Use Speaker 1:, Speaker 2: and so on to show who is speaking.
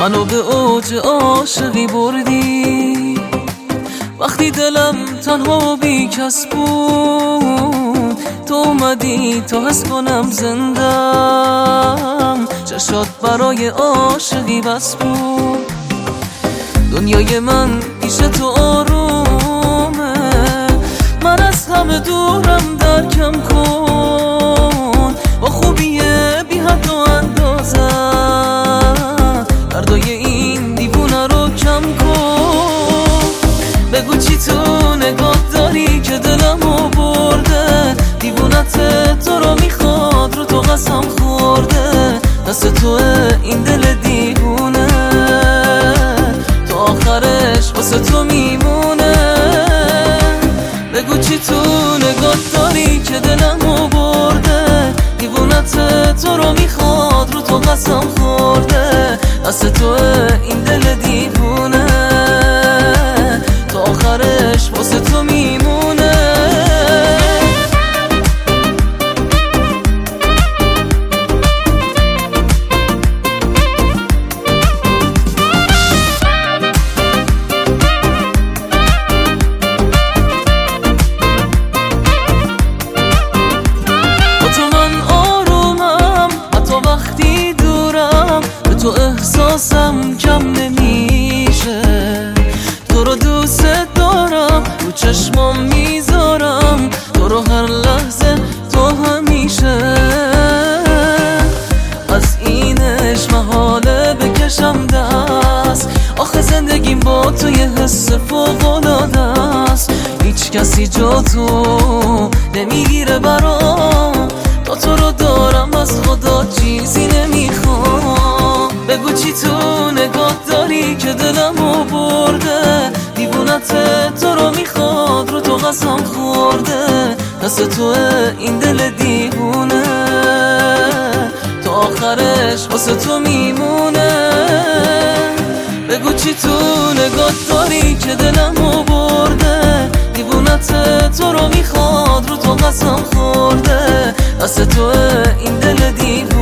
Speaker 1: منو به اوج عاشقی بردی، وقتی دلم تنها بی کس بود تو اومدی تا حس کنم زندم. چشات برای عاشقی بس بود، دنیای من پیش تو آرومه، من از همه دورم درکم کن، با خوبیه بی حد و اندازه دردای این دیوونه رو کم کن. بگو چی تو نگاه داری که دلمو برده، دیوونت تو رو میخواد رو تو قسم خورده، دست توه این دل دیوونه تا آخرش واسه تو میمونه. بگو چی تو نگاه داری که دلمو برده، دیوونت تو رو میخواد رو تو قسم خورده، دست توه این دل دیوونه تا آخرش واسه تو میمونه. تو احساسم کم نمیشه، تو رو دوست دارم رو چشمام میذارم، تو رو هر لحظه تو همیشه. از اینش محاله بکشم دست، آخه زندگیم با تو یه حس فوق‌العاده است، هیچ کسی جا تو نمیگیره برام، تا تو رو دارم از خدا چیزی نمیخوام. بگو چی تو نگاه داری که دلمو برده، دیوونت تو رو میخواد رو تو قسم خورده، دست توه این دل دیوونه تا آخرش واسه تو میمونه. بگو چی تو نگاه داری که دلمو برده، دیوونت تو رو میخواد رو تو قسم خورده، دست توه این دل دیوونه